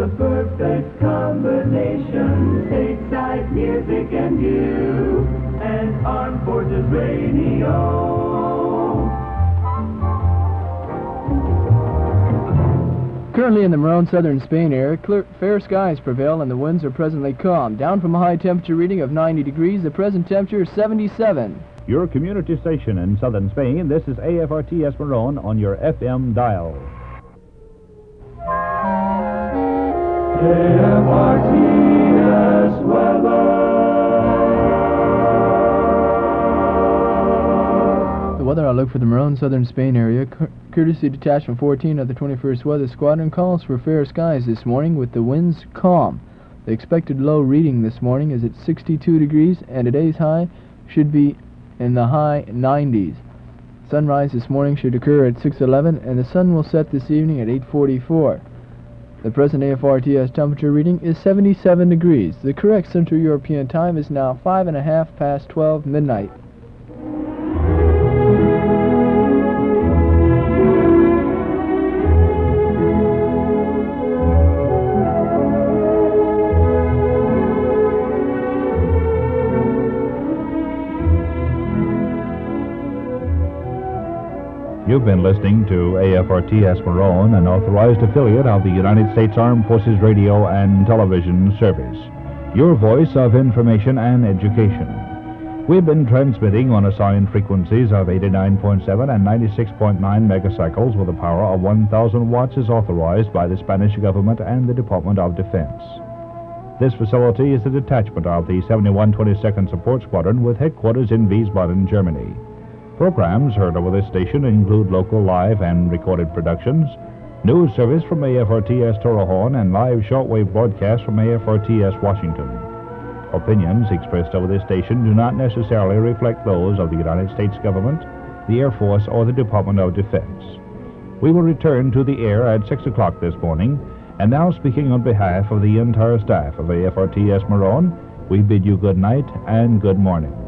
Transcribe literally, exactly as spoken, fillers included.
the perfect combination. Stateside music and you, and Armed Forces Radio. Currently in the Morone, southern Spain area, clear, fair skies prevail and the winds are presently calm. Down from a high temperature reading of ninety degrees, the present temperature is seventy-seven. Your community station in southern Spain, this is A F R T S Morone on your F M dial. A F R T S weather. The weather outlook for the Morone, southern Spain area, cur- courtesy Detachment fourteen of the twenty-first Weather Squadron, calls for fair skies this morning with the winds calm. The expected low reading this morning is at sixty-two degrees, and today's high should be in the high nineties. Sunrise this morning should occur at six eleven, and the sun will set this evening at eight forty-four. The present A F R T S temperature reading is seventy-seven degrees. The correct Central European time is now five and a half past twelve midnight. You've been listening to A F R T S Morone, an authorized affiliate of the United States Armed Forces Radio and Television Service. Your voice of information and education. We've been transmitting on assigned frequencies of eighty-nine point seven and ninety-six point nine megacycles with a power of one thousand watts as authorized by the Spanish government and the Department of Defense. This facility is a detachment of the seventy-one twenty-second Support Squadron with headquarters in Wiesbaden, Germany. Programs heard over this station include local live and recorded productions, news service from A F R T S Torrejon, and live shortwave broadcasts from A F R T S Washington. Opinions expressed over this station do not necessarily reflect those of the United States government, the Air Force, or the Department of Defense. We will return to the air at six o'clock this morning, and now speaking on behalf of the entire staff of A F R T S Morone, we bid you good night and good morning.